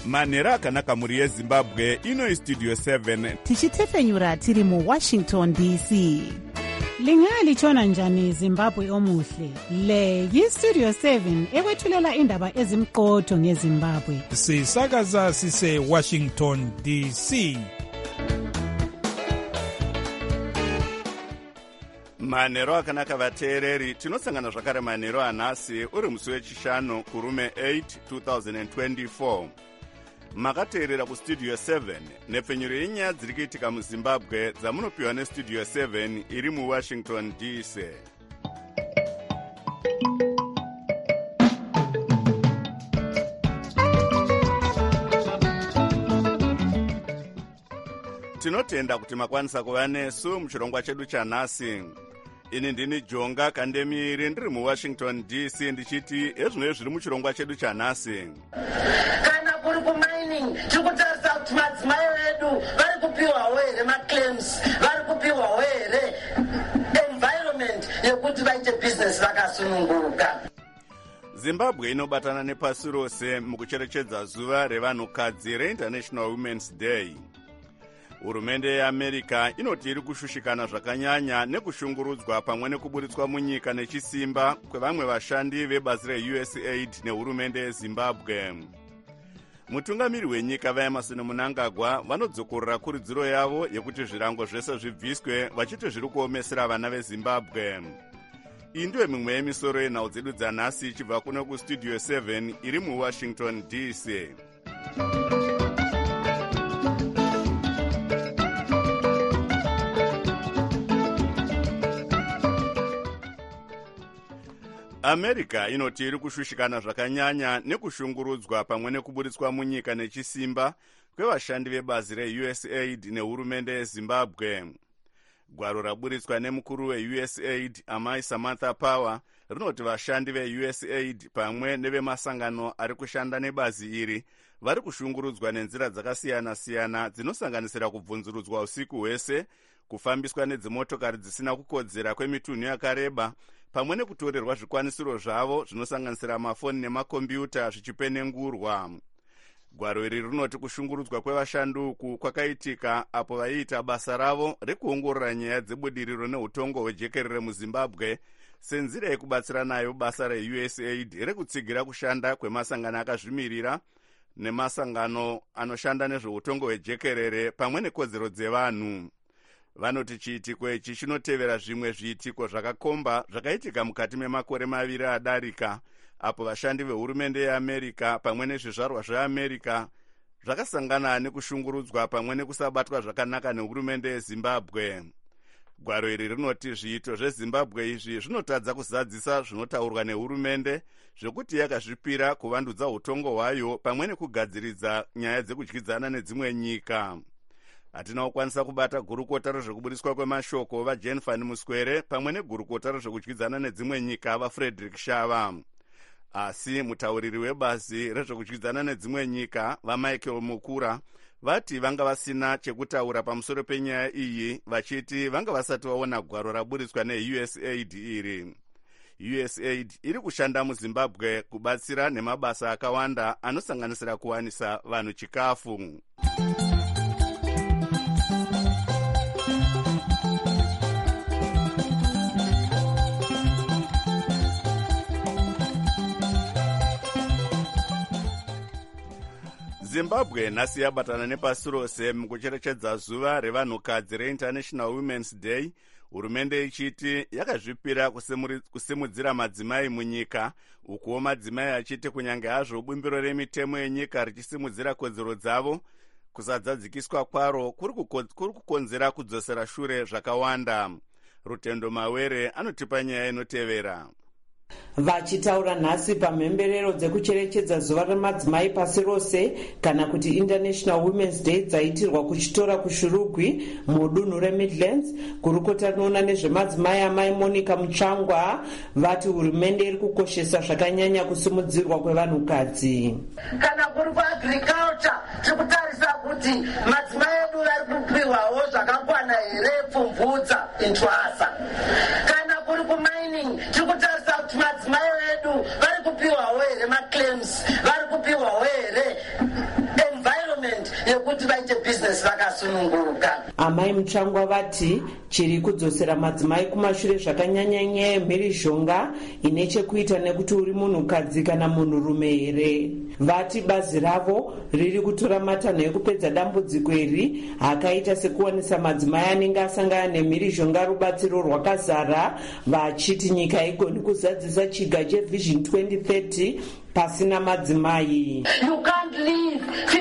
manhero akanaka mhuri yezimbabwe. Ino istudio 7 tichitefenyura tiri muWashington DC. Lingalitshona njani Zimbabwe omuhle? Le yistudio 7 ekwethulela indaba ezimqotho ngeZimbabwe. Sisakaza sise Washington DC. manhero akanaka vateereri, tinosangana zvakare manhero anhasi uri musi wechishanu kurume 8 2024. Makateerera kustudio 7 nepfenyuro yenyaya dziri kuitika muzimbabwe dzamunopiwa nestudio 7 iri muWashington DC. Tinotenda kuti makwanisa kuva nesu muchirongwa chedu chanhasi. Ini ndini Jonga Kandemiri ndiri muWashington DC ndichiti ezvinoi zviri muchirongwa chedu chanhasi. Kana kuri kumining tikutarisa kuti madzimai vedu vari kupiwawo here maclaims, vari kupiwawo here environment yekuti vaite business vakasununguka. Zimbabwe inobatana nepasi rose mukucherechedza zuva revanhukadzi reInternational Women's Day. Hurumende yeAmerica inoti iri kushushikana zvakanyanya nekushungurudzwa pamwe nekuburitswa munyika nechisimba kwevamwe vashandi vebazi reUSAID nehurumende yeZimbabwe. Mutungamiri wenyika vaEmerson Mnangagwa vanodzokorera kuridziro yavo yekuti zvirango zvese zvibviswe vachiti zviri kuomesera vana veZimbabwe. Iyi ndiyo mimwe yemisoro yenhau dzedu dzanhasi ichibva kuno kustudio 7 iri muWashington DC. America inoti iri kushushikana zvakanyanya nekushungurudzwa pamwe nekuburitswa munyika nechisimba kwevashandi vebazi reUSAID nehurumende yeZimbabwe. Gwaro raburitswa nemukuru weUSAID amai Samantha Power rinoti vashandi veUSAID pamwe nevemasangano ari kushanda nebazi iri vari kushungurudzwa nenzira dzakasiyana-siyana dzinosanganisira kubvunzurudzwa usiku hwese, kufambiswa nedzimotokari dzisina kukodzera kwemitunhu yakareba, pamwe nekutorerwa zvikwanisiro zvavo zvinosanganisira mafoni nemakombiyuta zvichipenengurwa. Gwaro iri rinoti kushungurudzwa kwevashandi uku kwakaitika apo vaiita basa ravo rekuongorora nyaya dzebudiriro neutongo hwejekerere muZimbabwe senzira yekubatsira nayo basa reUSAID rekutsigira kushanda kwemasangano akazvimirira nemasangano anoshanda nezveutongo hwejekerere pamwe nekodzero dzevanhu. Vanoti chiitiko ichi chinotevera zvimwe zviitiko zvakakomba zvakaitika mukati memakore maviri adarika apo vashandi vehurumende yeAmerica pamwe nezvizvarwa zveAmerica zvakasangana nekushungurudzwa pamwe nekusabatwa zvakanaka nehurumende yeZimbabwe. Gwaro iri rinoti zviito zveZimbabwe izvi zvinotadza kuzadzisa zvinotaurwa nehurumende zvekuti yakazvipira kuvandudza utongo hwayo pamwe nekugadziridza nyaya dzekudyidzana nedzimwe nyika. Hatina kukwanisa kubata gurukota rezvekuburitswa kwemashoko vaJane Van Muswere pamwe negurukota rezvekudyidzana nedzimwe nyika vaFrederick Shava. Asi mutauriri webazi rezvekudyidzana nedzimwe nyika vaMichael Mukura vati vanga vasina chekutaura pamusoro penyaya iyi vachiti vanga vasati vaona gwaro raburitswa neUSAID iri. USAID iri kushanda muZimbabwe kubatsira nemabasa akawanda anosanganisira kuwanisa vanhu chikafu. Zimbabwe nhasi yabatana nepasi rose mukucherechedza zuva revanhukadzi reInternational Women's Day, hurumende ichiti yakazvipira kusimudzira madzimai munyika, ukuwo madzimai achiti kunyange hazvo bumbiro remitemo yenyika richisimudzira kodzero dzavo, kusadzadzikiswa kwaro kuri kukonzera kudzosera shure zvakawanda. Rutendo Mawere anotipa nyaya inotevera. Vachitaura nhasi pamhemberero dzekucherechedza zuva remadzimai pasi rose kana kuti International Women's Day dzaitirwa kuchitora kushurugwi mudunhu reMidlands, gurukota rinoona nezvemadzimai amai Monica Mutsvangwa vati hurumende iri kukoshesa zvakanyanya kusimudzirwa kwevanhukadzi. Kana kuri kuagriculture tikutarisa kuti madzimai edu vari kupiwawo zvakakwana here pfumvudza intwasa. Kana kuri kumining tikutarisa kuti madzimai edu vari kupiwawo here maclaims, vari kupiwawo here vakasununguka. Amai Mutsvangwa vati chiri kudzosera madzimai kumashure zvakanyanya yemhirizhonga ine chekuita nekuti uri munhukadzi kana munhurume here. Vati bazi ravo riri kutora matanho ekupedza dambudziko iri akaita sekuwanisa madzimai anenge asangana nemhirizhonga rubatsiro rwakazara, vachiti nyika igoni kuzadzisa chiga chevision 2030 pasina madzimai. You can't leave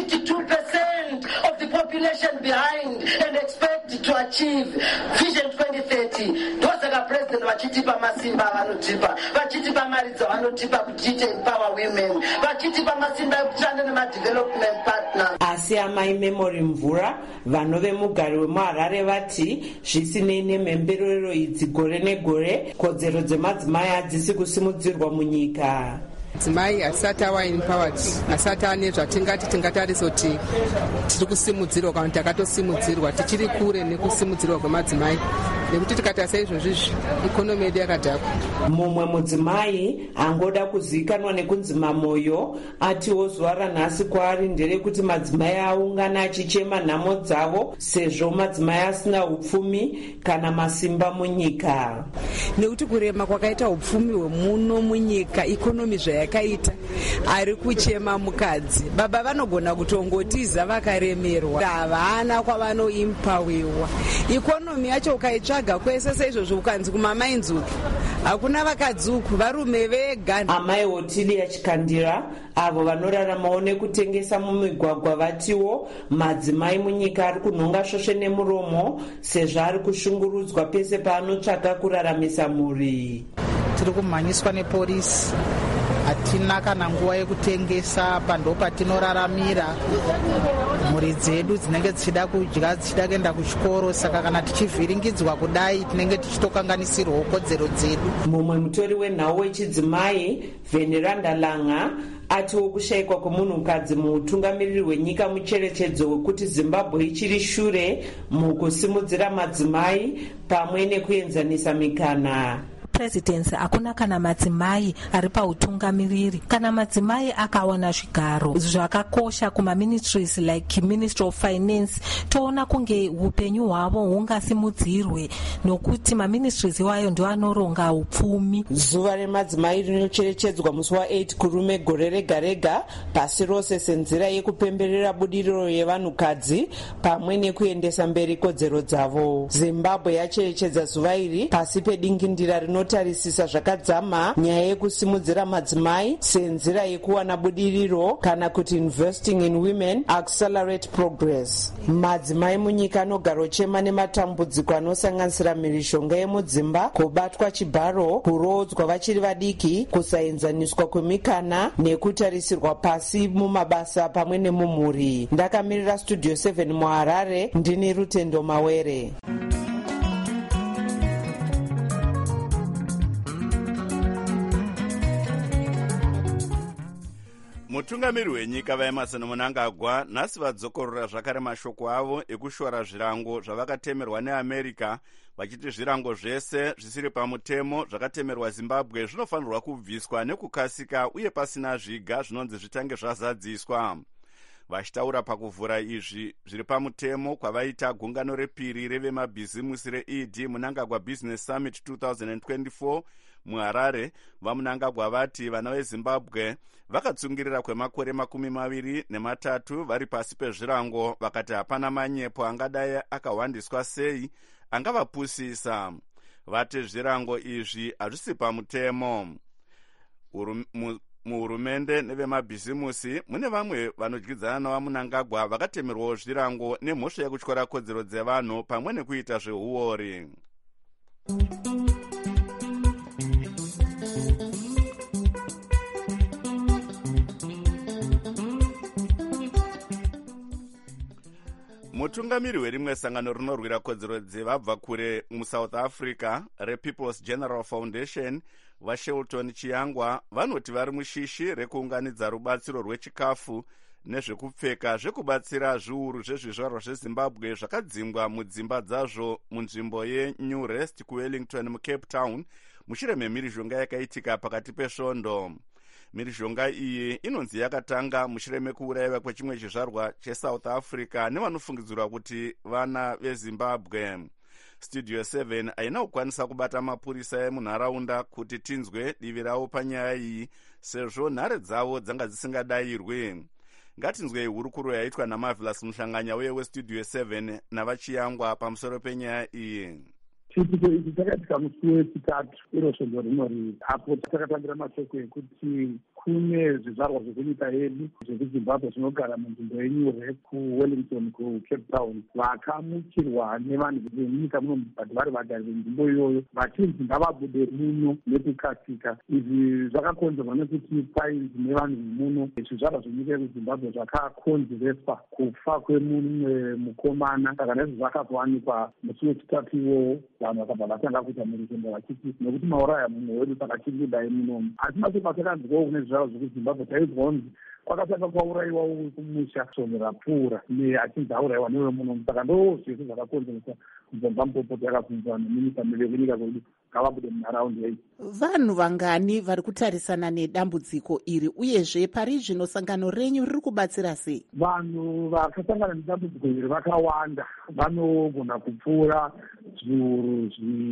52% of the population behind and expect to achieve vision 2030. Ndosaka president vachitipa masimba avanotipa, vachitipa mari dzavanotipa kuti ite empower women, vachitipa masimba ekushanda nema-development partners. Asi amai Memory Mvura vanove mugari wemuHarare vati zvisinei nemhemberero idzi gore negore, kodzero dzemadzimai hadzisi kusimudzirwa munyika. Madzimai asati ava empowered, asati ane zvatingati tingatarisa kuti tiri kusimudzirwa kana kuti takatosimudzirwa, tichiri kure nekusimudzirwa kwemadzimai, nekuti tikatarisa izvozvizvi ikonomi yedu yakadhakwa. Mumwe mudzimai angoda kuzivikanwa nekunzi Mamoyo atiwo zuva ranhasi kwaari nderekuti madzimai aungana achichema nhamo dzavo sezvo madzimai asina upfumi kana masimba munyika. Nekuti kurema kwakaita upfumi hwemuno munyika, ikonomi zvayakaita, ari kuchema mukadzi. Baba vanogona kutongotiza vakaremerwa, havana kwavanoimpawiwa. Ikonomi yacho ukaitsvaga kwese seizvozvo ukanzi kumamai nzuku, hakuna vakadzuku, varume vega. Amai Otilia Chikandira avo vanoraramawo nekutengesa mumigwagwa vatiwo madzimai munyika ari kunhonga svosve nemuromo sezvo ari kushungurudzwa pese paanotsvaka kuraramisa mhuri. Tiri kumhanyiswa neporisi, hatina kana nguva yekutengesa, pando patinoraramira. Mhuri dzedu dzinenge dzichida kudya, dzichida kuenda kuchikoro, saka kana tichivhiringidzwa kudai tinenge tichitokanganisirwawo kodzero dzedu. Mumwe mutori wenhau wechidzimai Veneranda Langa atiwo kushayikwa kwemunhukadzi muutungamiriri hwenyika mucherechedzo wekuti Zimbabwe ichiri shure mukusimudzira madzimai pamwe nekuenzanisa mikana. Presidency hakuna kana madzimai ari pautungamiriri. Kana madzimai akawana zvigaro zvakakosha kuma ministries like Ministry of Finance, toona kunge upenyu hwavo hungasimudzirwe, nokuti maministries iwayo ndio anoronga upfumi. Zuva remadzimai rinocherechedzwa musi wa8 kurume gore rega rega pasi rose senzira yekupemberera budiriro yevanhukadzi pamwe nekuendesa mberi kodzero dzavo. Zimbabwe yacherechedza zuva iri pasi pedingindira rinotarisisa zvakadzama nyaya yekusimudzira madzimai senzira yekuwana budiriro kana kuti investing in women accelerate progress. Madzimai munyika anogara chema nematambudziko anosanganisira mhirizhonga yemudzimba, kubatwa chibharo, kurodzwa vachiri vadiki, kusaenzaniswa kwemikana nekutarisirwa pasi mumabasa pamwe nemumhuri. Ndakamirira Studio 7 muHarare, ndini Rutendo Mawere. Mutungamiri wenyika vaEmmerson Mnangagwa nhasi vadzokorora zvakare mashoko avo ekushora zvirango zvavakatemerwa neAmerica, vachiti zvirango zvese zvisiri pamutemo zvakatemerwa Zimbabwe zvinofanirwa kubviswa nekukasika uye pasina zviga zvinonzi zvitange zvazadziswa. Vachitaura pakuvhura izvi zviri pamutemo kwavaita gungano repiri revemabhizimusi reED Mnangagwa Business Summit 2024 muHarare, vaMnangagwa vati vana veZimbabwe vakatsungirira kwemakore 23 vari pasi pezvirango, vakati hapana manyepo angadai akawandiswa sei angavapusisa. Vati zvirango izvi hazvisi pamutemo. Muhurumende nevemabhizimusi mune vamwe vanodyidzana navaMnangagwa vakatemerwawo zvirango nemhosva yekutyora kodzero dzevanhu pamwe nekuita zveuori. Mutungamiri werimwe sangano rinorwira kodzero dzevabva kure muSouth Africa rePeople's General Foundation vaShelton Chiyangwa vanoti vari mushishi rekuunganidza rubatsiro rwechikafu nezvekupfeka zvekubatsira zviuru zvezvizvarwa zveZimbabwe zvakadzingwa mudzimba dzazvo munzvimbo yeNew Rest kuWellington muCape Town mushure memhirizhonga yakaitika pakati pesvondo. mhirizhonga iyi inonzi yakatanga mushure mekuurayiwa kwechimwe chizvarwa chesouth africa nevanofungidzirwa kuti vana vezimbabwe. Studio 7 haina kukwanisa kubata mapurisa emunharaunda kuti tinzwe divi ravo panyaya iyi sezvo nhare dzavo dzanga dzisingadayirwi. Ngatinzwei hurukuro yaitwa naMarvelous Muhlanganya uye weStudio 7 navachiyangwa pamusoro penyaya iyi. Chiitiko ichi chakaitika musi wechitatu iro svondo rinori apo takatangira mashoko ekuti kune zvizvarwa zvekunyika yedu zvekuzimbabwe zvinogara munzvimbo yenyure kuwellington kucape town vakamukirwa nevanhu venyika muno but vari vagari venzvimbo iyoyo vachinzi ngavabude muno nekukasika. Izvi zvakakonzerwa nekuti painzi nevanhu vemuno zvizvarwa zvenyika yekuzimbabwe zvakakonzereswa kufa kwemumwe mukomana saka nezvo zvakazowanikwa musi wechitatu iwowo vanhu vakabva vatanga kuita muruzhondo vachiti nekuti mauraya mumwe wedu saka chingudai munomu. asi macho patakanzwawo kune zvizvarwa zvekuzimbabwe taizwa kunzi kwakatanga kwaurayiwa kumusha svondo rapfuura achinzi aurayiwa newe munomu saka ndo zvese zvakakonzeresa mubvambampopo takabvunzwa neminisa mivekunyika kwedu ngavabude munharaunda iyi. Vanhu vangani vari kutarisana nedambudziko iri uyezve pari zvino sangano renyu riri kubatsira sei? Vanhu vakasangana nedambudziko iri vakawanda, vanogona kupfuura zviuru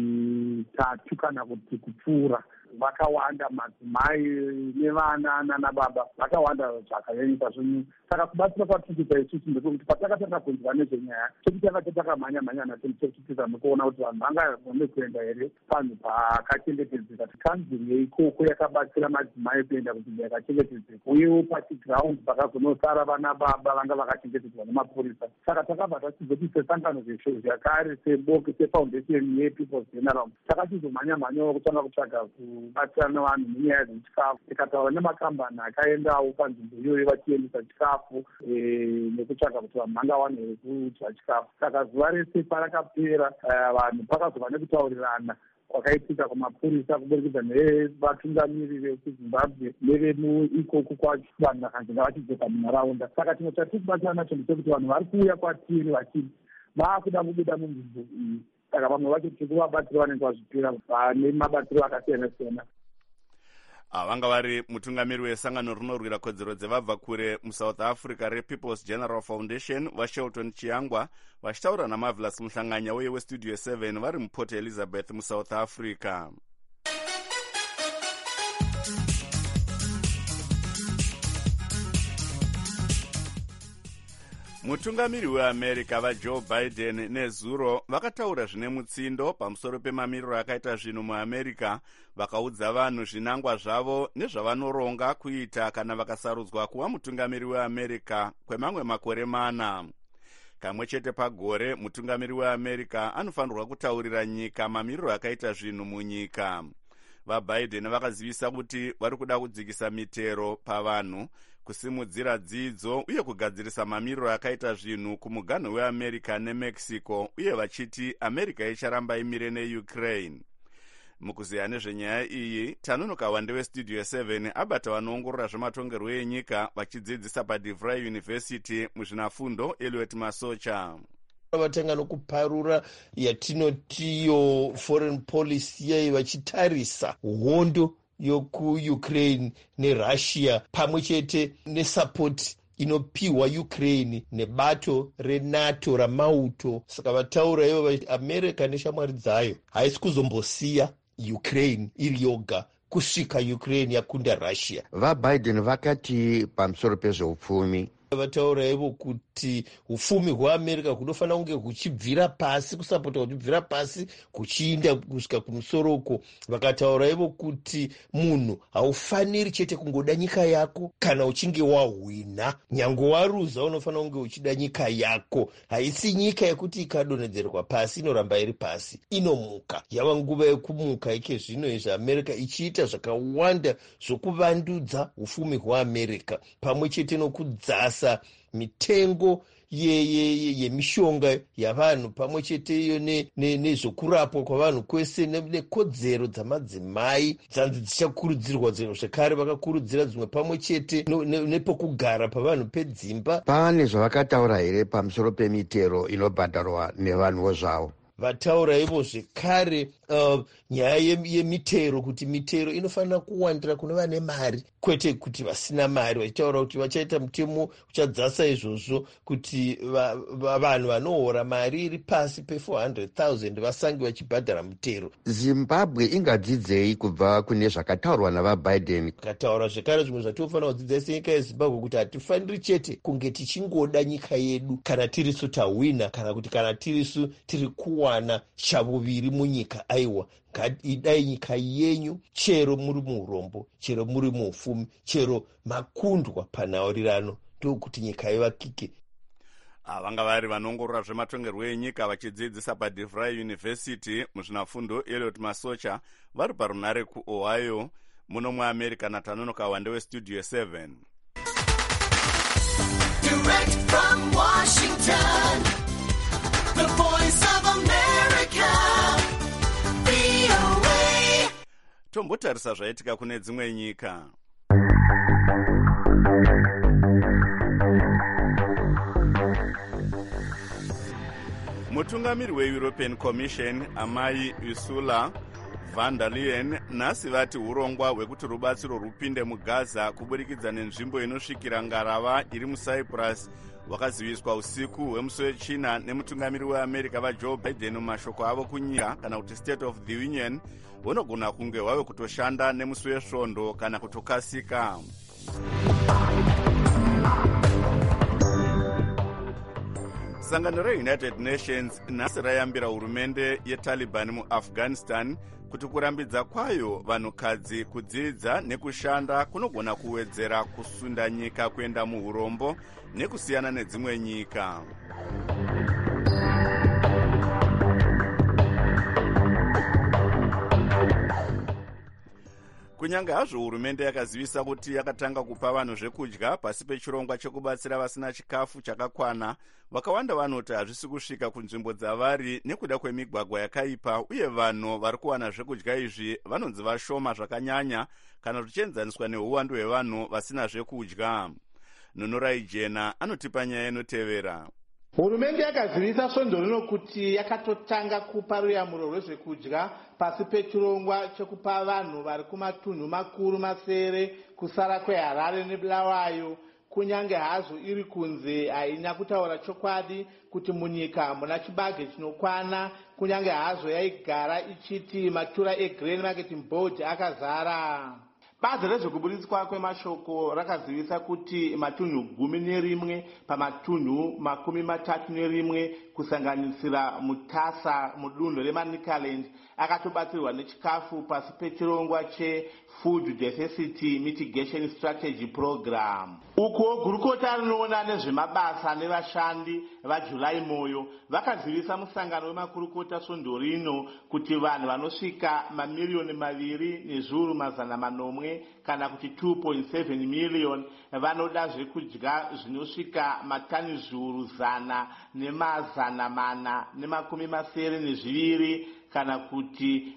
zvitatu kana kuti kupfuura. Vakawanda, madzimai nevana nanababa vakawanda zvakanyanyisa zvinhu. Saka kubatsira kwatikuita isusu ndekuti patakatanga kunzwa nezvenyaya chekutanga tatakamhanya natechitisa nekuona kuti vanhu vangagone kuenda here panhu pakachengetedzeka. Kanzuri yeikoko yakabatsira madzimai kuenda kunzvimbo yakachengetedzeka uyewo pachiground pakazonosara vana baba vanga vakachengetedzwa nemapurisa. Saka takabva tachibva kuti sesangano zvakare seboke sefoundation yepeoples general takachizomhanya-mhanyawo kutanga kutsvaga kubatsirana nevanhu nenyaya dzechikafu. Tikataura nemakambani akaendawo panzvimbo iyoyo vachiendesa chikafu nekutsvaga kuti vanhu vangawane here kudya chikafu. Saka zuva rese parakapera vanhu pakazova nekutaurirana kwakaitika kwamapurisa kuburikidza nevatungamiriri vekuzimbabwe nevemuikoko kwacho vanhu vakanzi ngavachidzoka munharaunda. Saka chimwe chatiri kubatsira nacho ndechekuti vanhu vari kuuya kwatiri vachiti vaakuda kubuda munzvimbo iyi. Saka vamwe vacho tiri kuvabatsira vanenge vazvipira vane mabatsiro akasiyana-siyana. Vanga vari mutungamiri wesangano rinorwira kodzero dzevabva kure muSouth Africa rePeoples General Foundation vaShelton Chiyangwa vachitaura naMarvelous Muhlanganya uye weStudio 7 vari muPort Elizabeth muSouth Africa. Mutungamiri weAmerica vaJoe Biden nezuro vakataura zvine mutsindo pamusoro pemamiriro akaita zvinhu muAmerica, vakaudza vanhu zvinangwa zvavo nezvavanoronga kuita kana vakasarudzwa kuva mutungamiri weAmerica kwemamwe makore 4. Kamwe chete pagore mutungamiri weAmerica anofanirwa kutaurira nyika mamiriro akaita zvinhu munyika. VaBiden vakazivisa kuti vari kuda kudzikisa mitero pavanhu, kusimudzira dzidzo uye kugadzirisa mamiriro akaita zvinhu kumuganhu weAmerica neMexico, uye vachiti America icharamba imire neUkraine. Mukuziya nezvenyaya iyi, Tanonoka Wande weStudio 7 abata vanoongorora zvematongerwo enyika vachidzidzisa paDeVry University muzvinafundo Eliot Masocha. Vatanga nokuparura yatinotiyo foreign policy yai vachitarisa hondo yokuUkraine neRussia pamwe chete nesapoti inopiwa Ukraine nebato reNATO ramauto. Saka vataura ivo America neshamwari dzayo haisi kuzombosiya Ukraine iri yoga kusvika Ukraine yakunda Russia. VaBiden vakati pamusoro pezveupfumi vataura ivo kuti upfumi hweAmerica kunofanira kunge kuchibvira pasi, kusapota kuchibvira pasi kuchiinda kusvika kumusoroko. Vakataura ivo kuti munhu haufaniri chete kungoda nyika yako kana uchinge wahwina, nyange waruza unofanira kunge uchida nyika yako. Haisi nyika yekuti ikadonhedzerwa pasi inoramba iri pasi, inomuka. Yava nguva yekumuka ike zvino izvi America ichiita zvakawanda zvokuvandudza upfumi hweAmerica pamwe chete nokudzasa mitengo yemishonga yavanhu pamwe chete iyo nezvokurapwa kwavanhu kwese nekodzero dzamadzimai dzanzi dzichakurudzirwa dzino zvekare vakakurudzira dzimwe pamwe chete nepokugara pavanhu pedzimba. Pane zvavakataura here pamusoro pemitero inobhadharwa nevanhuwo zvavo? vataura ivo zvekare nyaya yemitero, kuti mitero inofanira kuwandira kune vane mari kwete kuti vasina mari, vachitaura kuti vachaita mutemo uchadzasa izvozvo kuti vanhu vanohora mari iri pasi pe400,000 vasange vachibhadhara mutero. Zimbabwe ingadzidzei kubva kune zvakataurwa navaBiden? Akataura zvekare zvimwe zvatinofanira kudzidza senyika yezimbabwe kuti hatifaniri chete kunge tichingoda nyika yedu kana tirisu tahwina kana kuti kana tirisu tiri kuwana chavuviri munyika. Aiwa, idai nyika yenyu, chero muri muurombo, chero muri muufumi, chero makundwa panhaurirano, ndokuti nyika ivakike. Vanga vari vanongorora zvematongerwo enyika vachidzidzisa paDeVry University muzvinafundo Elliot Masocha vari parunare kuOhio muno muAmerica. Natanonoka wande weStudio 7. Direct from Washington, the voice of America, VOA. Tombotarisa zvaitika kune dzimwe nyika. Mutungamiri weEuropean Commission amai Ursula von der Leyen nhasi vati urongwa hwekuti rubatsiro rupinde muGaza kuburikidza nenzvimbo inosvikira ngarava iri muCyprus hwakaziviswa usiku hwemusi wechina nemutungamiri weAmerica vaJoe Biden mumashoko avo kunyika kana kuti State of the Union hunogona kunge hwave kutoshanda nemusi wesvondo kana kutokasika. Sangano reUnited Nations nhasi rayambira hurumende yeTaliban muAfghanistan kuti kurambidza kwayo vanhukadzi kudzidza nekushanda kunogona kuwedzera kusunda nyika kuenda muurombo nekusiyana nedzimwe nyika. Kunyange hazvo hurumende yakazivisa kuti yakatanga kupa vanhu zvekudya pasi pechirongwa chekubatsira vasina chikafu chakakwana, vakawanda vanoti hazvisi kusvika kunzvimbo dzavari nekuda kwemigwagwa yakaipa, uye vanhu vari kuwana zvekudya izvi vanonzi vashoma zvakanyanya kana zvichienzaniswa neuwandu hwevanhu vasina zvekudya. Nunurai Jena anotipa nyaya inotevera. Hurumende yakazivisa svondo rino kuti yakatotanga kupa ruyamuro rwezvekudya pasi pechirongwa chekupa vanhu vari kumatunhu makuru masere kusara kweHarare neBulawayo, kunyange hazvo iri kunze haina kutaura chokwadi kuti munyika muna chibage chinokwana, kunyange hazvo yaigara ichiti matura eGrain Marketing Board akazara. Bazi rezvekuburitswa kwemashoko rakazivisa kuti matunhu 11 pamatunhu 31 kusanganisira Mutasa mudunhu reManicaland akatobatsirwa nechikafu pasi pechirongwa cheFood Diversity Mitigation Strategy Program. Uko gurukota rinoona nezvemabasa nevashandi vaJulai Moyo vakazivisa musangano wemakurukota svondo rino kuti vanhu vanosvika mamiliyoni 2,800,000 kana kuti 2.7 million vanoda zvekudya zvinosvika matani zviuru 100,472 kana kuti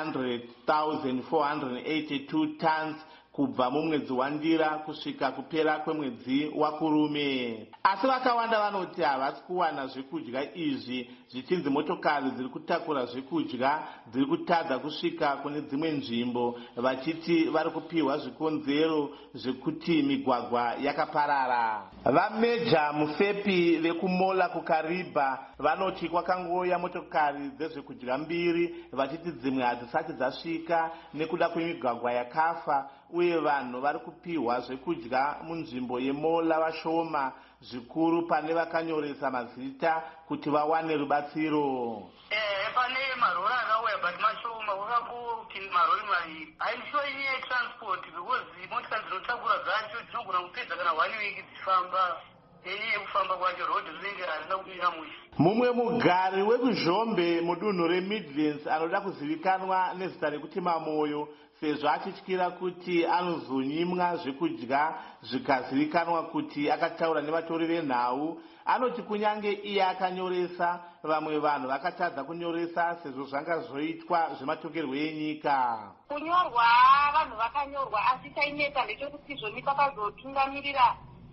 100,482 tons kubva mumwedzi waNdira kusvika kupera kwemwedzi waKurume. Asi vakawanda vanoti havasi kuwana zvekudya izvi, zvichinzi motokari dziri kutakura zvekudya dziri kutadza kusvika kune dzimwe nzvimbo, vachiti vari kupiwa zvikonzero zvekuti migwagwa yakaparara. Vameja Mufepi vekuMola kuKariba vanoti kwakangouya motokari dzezvekudya 2 vachiti dzimwe hadzisati dzasvika nekuda kwemigwagwa yakafa, uye vanhu vari kupiwa zvekudya munzvimbo yeMola vashoma, zvikuru pane vakanyoresa mazita kuti vawane rubatsiro. Pane marori akauya but mashoma ukakuti marori maviri. I'm sure inyaya transport because motikari dzinotakura dzacho dzinogona kupedza kana 1 week dzichifamba. Kufamba kwacho road rinenge harina kupinda musha. Mumwe mugari wekuZhombe mudunhu reMidlands anoda kuzivikanwa nezita rekuti Mamoyo sezvo achityira kuti anozonyimwa zvekudya zvikazivikanwa kuti akataura nevatori venhau. Anoti kunyange iye akanyoresa, vamwe vanhu vakatadza kunyoresa sezvo zvanga zvoitwa zvematongerwo enyika. Kunyorwa vanhu vakanyorwa, asi chainetsa ndechekuti zvoni pakazotungamirira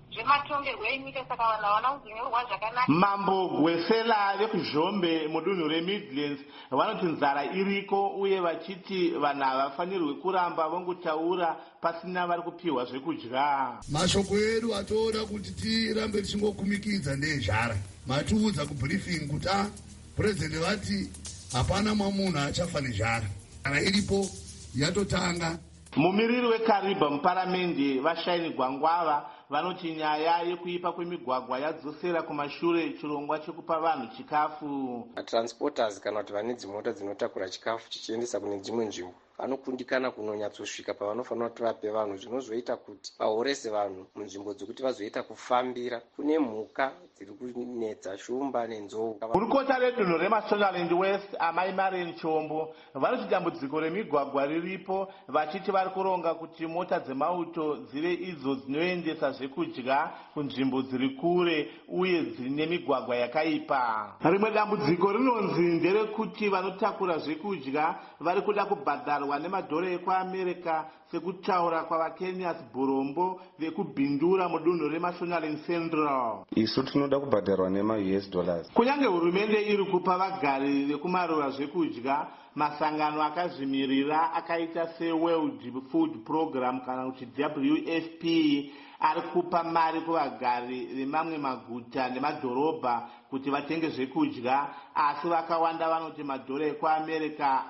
zvematongerwo enyika, saka vanhu havana kuzonyorwa zvakanaka. Mambo Gwesela vekuzhombe mudunhu reMidlands vanoti nzara iriko uye vachiti vanhu havafanirwi kuramba vongotaura pasina vari kupiwa zvekudya. Mashoko edu atoda kuti tirambe tichingokumikidza ndezvara. Matiudza kubriefing kuti president vati hapana munhu achafa nezvara. Kana iripo yatotanga. Mumiriri weKariba muparamende vaShaini Gwangwava vanoti nyaya yekuipa kwemigwagwa yadzosera kumashure chirongwa chekupa vanhu chikafu. Transporters kana kuti vane dzimota dzinotakura chikafu chichiendesa kune dzimwe nzvimbo vanokundikana kunonyatsosvika pavanofanira kuti vape vanhu, zvinozoita kuti vahorese vanhu munzvimbo dzokuti vazoita kufambira. Kune mhuka dziri kunetsa, shumba nenzou. Gurukota redunhu reMashonaland West Amai Marian Chombo vanoti dambudziko remigwagwa riripo, vachiti vari kuronga kuti mota dzemauto dzive idzo dzinoendesa zvekudya kunzvimbo dziri kure uye dzine migwagwa yakaipa. Rimwe dambudziko rinonzi nderekuti vanotakura zvekudya vari kuda kubhadharwa nemadhora ekuAmerica sekutaura kwavaKenyas Burombo vekubhindura mudunhu reMashonaland Central. Isu tinoda kubhadharwa nema-US dollars. Kunyange hurumende iri kupa vagari vekumaruva zvekudya, masangano akazvimirira akaita seWorld Food Program kana kuti WFP ari kupa mari kuvagari vemamwe maguta nemadhorobha kuti vatenge zvekudya, asi vakawanda vanoti madhora ekuAmerica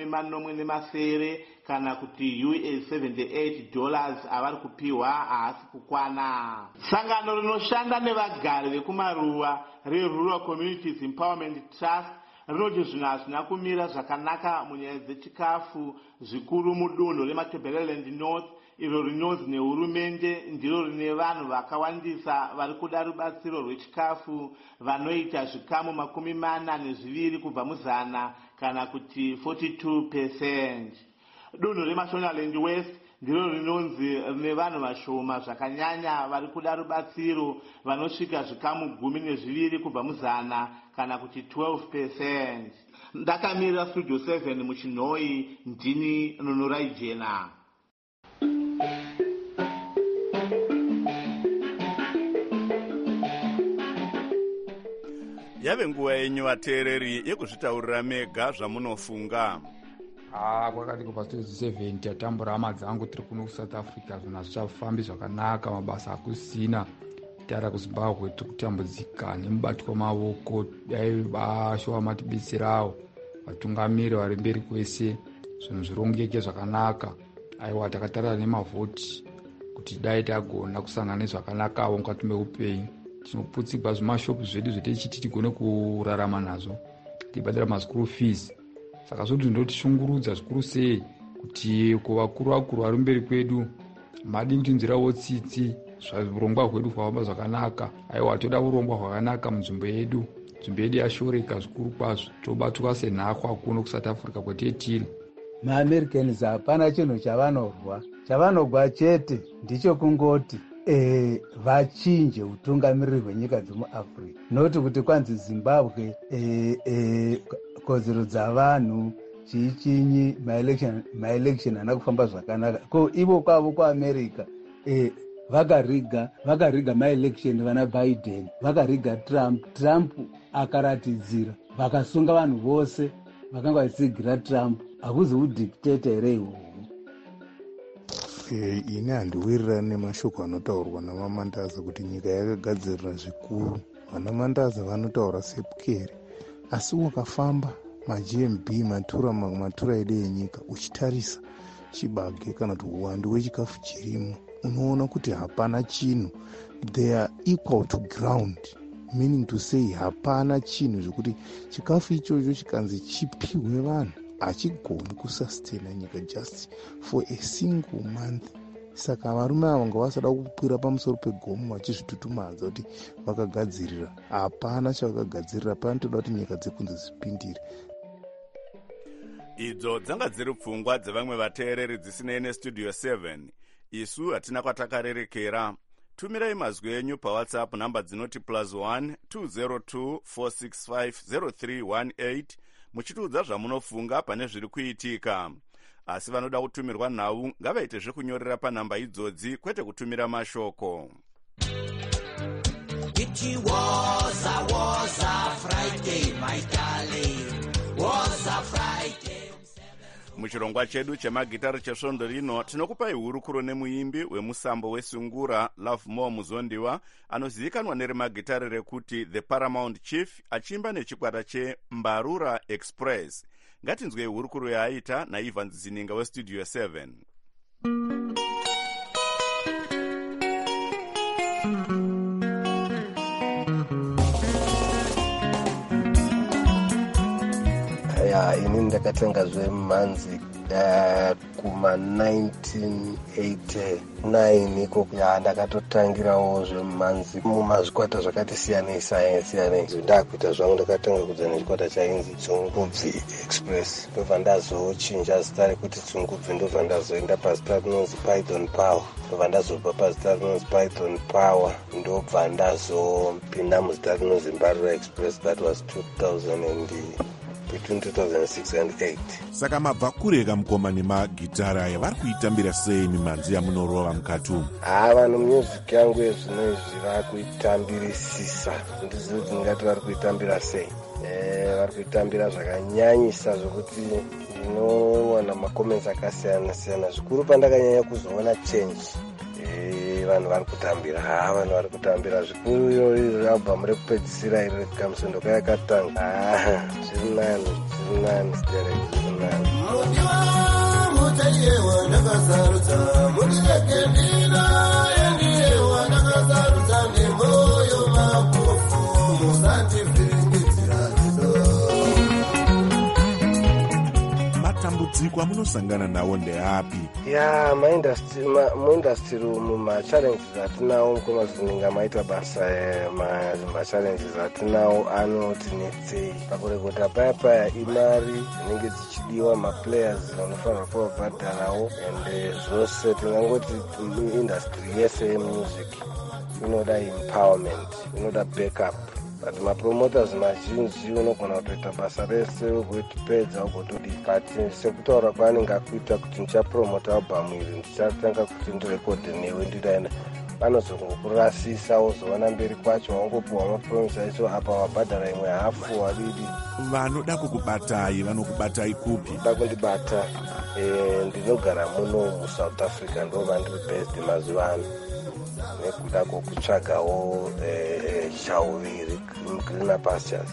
$40 kana kuti US $78 avari kupiwa haasi kukwana. Sangano rinoshanda nevagari vekumaruwa reRural Communities Empowerment Trust rinoti zvinhu hazvina kumira zvakanaka munyaya dzechikafu zvikuru mudunhu reMatabeleland North, iro rinonzi nehurumende ndiro rine vanhu vakawandisa vari kuda rubatsiro rwechikafu vanoita zvikamu 42 kubva muzana kana kuti 42%. Dunhu reMashonaland West ndiro rinonzi rine vanhu vashoma zvakanyanya vari kuda rubatsiro vanosvika zvikamu 12 kubva muzana kana kuti 12%. Ndakamirira Studio 7 muChinhoi, ndini Nunurai Jena. Yave nguva yenyu vateereri yekuzvitaurira mega zvamunofunga. Kwakati kubva Studio 7 tatambura hama dzangu tiri kuno kuSouth Africa, zvinhu hazvichafambi zvakanaka, mabasa hakusina. Tara kuZimbabwe tiri kutambudzika nemubatwa wamaoko, dai basho vamatibetserawo vatungamiri vari mberi kwese zvinhu zvirongeke zvakanaka. Aiwa takatarira nemavhoti kuti dai tagona kusangana nezvakanakawo mukati meupenyu. Tinoputsigwa zvimashopu zvedu zvetichiti tigone kurarama nazvo, tibhadhara maschool fees. Saka zvoti ndotishungurudza zvikuru sei kuti kuvakuru vari mberi kwedu madi mutinzirawo tsitsi zvaurongwa hwedu hwavamba zvakanaka. Aiwa toda urongwa hwakanaka munzvimbo yedu. Nzvimbo yedu yashoreka zvikuru kwazvo, tobatwa senhakwa kuno kuSouth Africa kwetetiri. MaAmericans hapana chinhu chavanorwa, chavanogwa chete ndicho kungoti vachinje utungamiriri hwenyika dzemuAfrica, noti kuti kwanzi Zimbabwe kodzero dzavanhu chichinyi maelection hana kufamba zvakanaka. Ko ivo kwavo kuAmerica vakariga maelection vana Biden, vakariga Trump akaratidzira vakasunga vanhu vose vakanga vachitsigira Trump. Hakuzi udictator here ihwohwo. Ine handiwirirani nemashoko anotaurwa navamandaza kuti nyika yakagadzirira zvikuru. Vana mandaza vanotaura sepukeri, asi wakafamba maGMB matura edu enyika uchitarisa chibage kana kuti uwandu hwechikafu chirimo, unoona kuti hapana chinhu. They are equal to ground, meaning to say hapana chinhu zvekuti chikafu ichocho chikanzi chipiwe vanhu hachigoni kusustaina nyika just for a single month. Saka varume ava vanga vasada kukwira pamusoro pegomo vachizvitutumadza kuti vakagadzirira. Hapana chavakagadzirira, panotoda kuti nyika dzekunze dzipindire. Idzo dzanga dziri pfungwa dzevamwe vateereri dzisinei neStudio 7. Isu hatina kwatakarerekera. Tumirai mazwi enyu paWhatsApp namba dzinoti +1 202 465 0318 muchitiudza zvamunofunga pane zviri kuitika. Asi vanoda kutumirwa nhau ngavaite zvekunyorera panhamba idzodzi kwete kutumira mashoko. It was a Friday, my darling, was a Friday. muchirongwa chedu chemagitari chesvondo rino tinokupai hurukuro nemuimbi wemusambo wesungura Love More Muzondiwa anozivikanwa nerimagitari rekuti The Paramount Chief achiimba nechikwata cheMbarura Express. Ngatinzwei hurukuro yaaita naIvan Zininga westudio 7. Ini ndakatangazve mhanzi kuma 1989 ikoko ndakatotangirawo zvemhanzi mumazvikwata zvakati siyanei ndakuita zvangu. Ndakatanga kudza nechikwata chainzi Tsungubvi Express, ndobva ndazochinja zita rekuti Tsungubvi, ndobva ndazoenda pazita rinonzi Python Power, ndobva ndazobva pazita rinonzi Python Power, ndobva ndazopinda muzita rinonzi Mbarura Express. That was 2006 and 8. Saka mabva kureka mukoma nemagitara aya vari kuitambira sei mimhanzi yamunorova mukati umu? Vanhu music yangu yezvino izvi vari kuitambirisisa, ndizivi kuti ndingati vari kuitambira sei. Vari kuitambira zvakanyanyisa zvokuti ndinowana macomments akasiyana siyana. Zvikuru pandakanyanya kuzoona change, vanhu vari kutambira, vanhu vari kutambira zvikuru. Iyo album rekupedzisira iri kamusondo kayakatanga, zviri nani sidereki, zviri nani. Mutaiyewa ndakazarudza mundiregendina yendiyewa ndakazarudza nemoyo mapofu musantivhiringidzira zido. Matambudziko amunosangana nawo ndeapi? Muindastry umu machallenges atinawo mukomazininga maita basa, machallenges atinawo anotinetsei pakurekota paya imari dzinenge dzichidiwa, maplayers vanofanira kuvabhadharawo, ende zvose tingangoti industry yese yemusic inoda empowerment, inoda backup. But mapromoters mazhinji unogona kutoita basa rese ugoitipedza ugotodi, but sekutaura kwaanenge akuita kuti ndichapromota album iri, ndichatanga kuti ndirekodhe newe ndidaina, vanozongokurasisa wozoona mberi kwacho wangopuwa mapromisa icho apa wabhadhara imwe hafu wadidi. Vanoda kukubatai vanokubatai kupi? Da kundibata ndinogara muno muSouth Africa, ndova ndiri based mazuva ano, nekuda kwokutsvagawo chauviri Greener Pastures.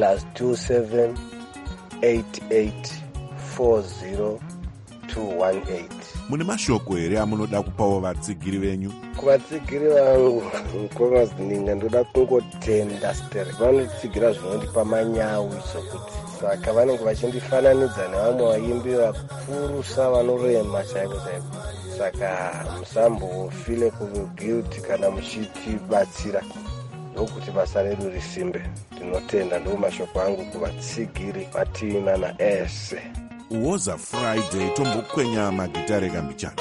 +278840218. Mune mashoko here amunoda kupawo vatsigiri venyu? Kuvatsigiri vangu mukomazininga ndoda kungotenda stere, vanotsigira zvinondipa manyawi sokuti saka vanenge vachindifananidza nevamwe vaimbi vakurusa vanorema chaiko chaiko. Saka musambofile guilty kana muchitibatsira, ndokuti basa redu risimbe. Ndinotenda, ndo mashoko angu kuvatsigiri vatinana ese. Woza Friday tombokwenya magitare kambichana.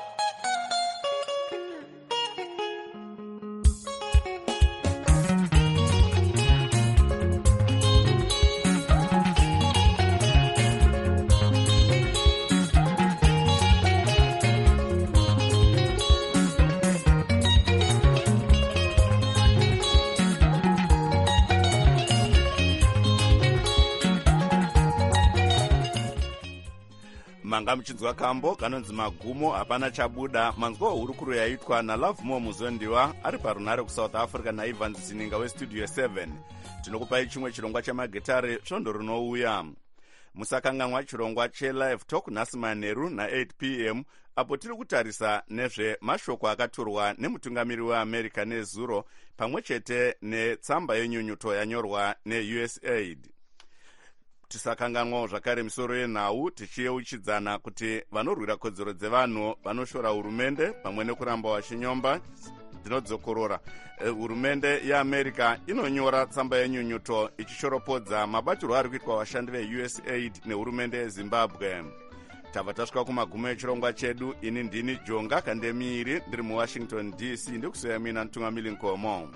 manga muchinzwa kambo kanonzi magumo hapana chabuda, manzwa hurukuro yaitwa naLove More Muzondiwa ari parunare kuSouth Africa naIvan Zininga westudio 7. Tinokupai chimwe chirongwa chamagitare svondo rinouya. Musakanganwa chirongwa cheLive Talk nhasi manheru na8 p.m. apo tiri kutarisa nezvemashoko akaturwa nemutungamiri weAmerica nezuro pamwe chete netsamba yenyunyuto yanyorwa neUSAID. Tisakanganwa zvakare misoro yenhau tichiyeuchidzana kuti vanorwira kodzero dzevanhu vanoshora hurumende pamwe nekuramba vachinyomba dzinodzokorora. Hurumende yeAmerica inonyora tsamba yenyunyuto ichishoropodza mabatirwo ari kuitwa vashandi veUSAID nehurumende yeZimbabwe. Tabva tasvika kumagumo echirongwa chedu. Ini ndini Jonga Kandemiiri ndiri muWashington DC, ndikusoya mina Ntungamili Nkomo.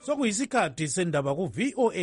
sokuyisikhathi sendaba ku-VOA